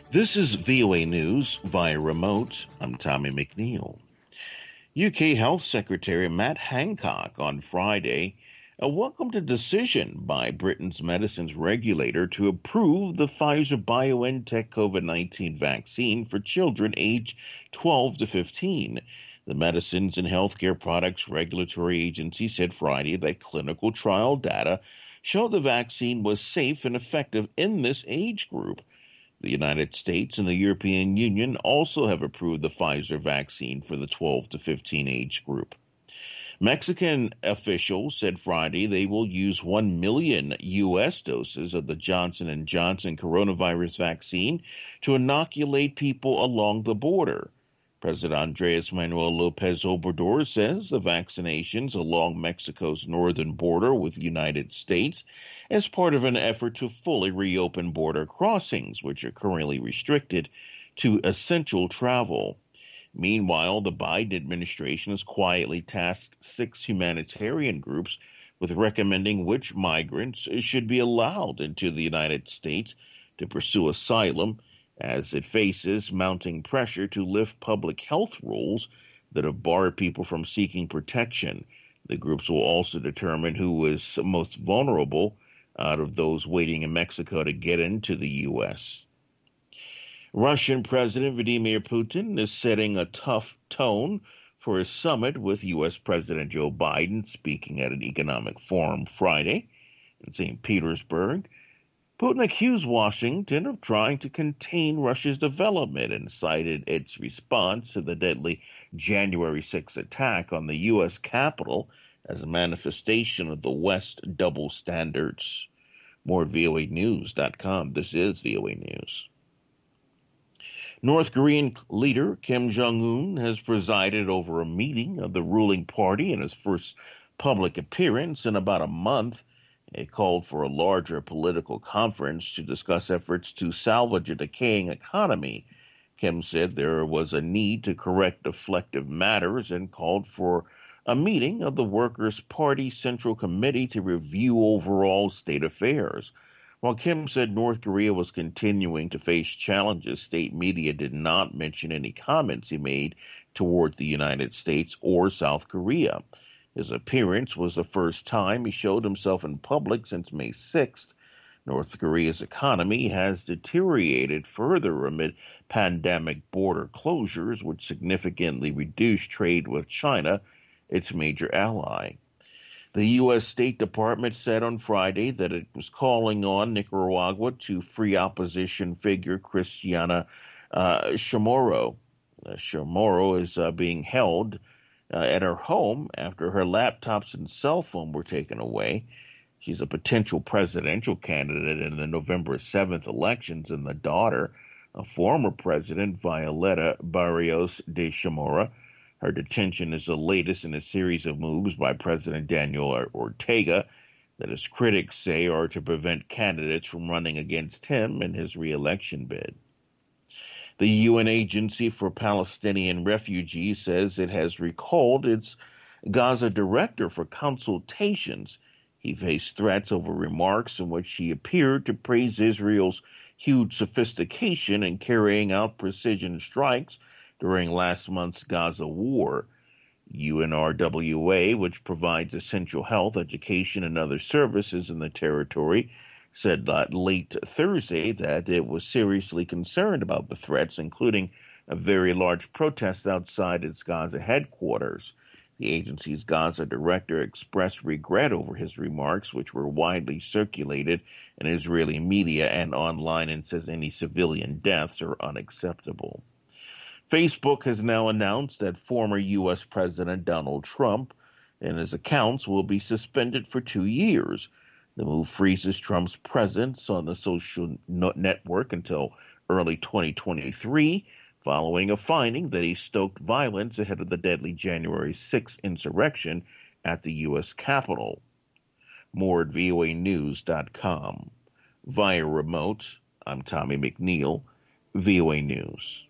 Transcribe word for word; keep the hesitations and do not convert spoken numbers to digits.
This is V O A News via remote. I'm Tommy McNeil. U K Health Secretary Matt Hancock on Friday uh, welcomed a decision by Britain's medicines regulator to approve the Pfizer BioNTech COVID nineteen vaccine for children aged twelve to fifteen. The Medicines and Healthcare Products Regulatory Agency said Friday that clinical trial data showed the vaccine was safe and effective in this age group. The United States and the European Union also have approved the Pfizer vaccine for the twelve to fifteen age group. Mexican officials said Friday they will use one million U S doses of the Johnson and Johnson coronavirus vaccine to inoculate people along the border. President Andres Manuel Lopez Obrador says the vaccinations along Mexico's northern border with the United States as part of an effort to fully reopen border crossings, which are currently restricted to essential travel. Meanwhile, the Biden administration has quietly tasked six humanitarian groups with recommending which migrants should be allowed into the United States to pursue asylum as it faces mounting pressure to lift public health rules that have barred people from seeking protection. The groups will also determine who is most vulnerable out of those waiting in Mexico to get into the U S. Russian President Vladimir Putin is setting a tough tone for his summit with U S. President Joe Biden, speaking at an economic forum Friday in Saint Petersburg. Putin accused Washington of trying to contain Russia's development and cited its response to the deadly January sixth attack on the U S Capitol as a manifestation of the West's double standards. More at V O A news dot com. This is V O A News. North Korean leader Kim Jong-un has presided over a meeting of the ruling party in his first public appearance in about a month. It called for a larger political conference to discuss efforts to salvage a decaying economy. Kim said there was a need to correct deflective matters and called for a meeting of the Workers' Party Central Committee to review overall state affairs. While Kim said North Korea was continuing to face challenges, state media did not mention any comments he made toward the United States or South Korea. His appearance was the first time he showed himself in public since May sixth. North Korea's economy has deteriorated further amid pandemic border closures, which significantly reduced trade with China, its major ally. The U S. State Department said on Friday that it was calling on Nicaragua to free opposition figure Cristiana uh, Chamorro. Uh, Chamorro is uh, being held uh, at her home after her laptops and cell phone were taken away. She's a potential presidential candidate in the November seventh elections and the daughter of former President Violeta Barrios de Chamorro. Her detention is the latest in a series of moves by President Daniel Ortega that his critics say are to prevent candidates from running against him in his re-election bid. The U N Agency for Palestinian Refugees says it has recalled its Gaza director for consultations. He faced threats over remarks in which he appeared to praise Israel's huge sophistication in carrying out precision strikes during last month's Gaza war. U N R W A, which provides essential health, education, and other services in the territory, said that late Thursday that it was seriously concerned about the threats, including a very large protest outside its Gaza headquarters. The agency's Gaza director expressed regret over his remarks, which were widely circulated in Israeli media and online, and says any civilian deaths are unacceptable. Facebook has now announced that former U S. President Donald Trump and his accounts will be suspended for two years. The move freezes Trump's presence on the social network until early twenty twenty-three, following a finding that he stoked violence ahead of the deadly January sixth insurrection at the U S. Capitol. More at V O A news dot com. Via remote, I'm Tommy McNeil, V O A News.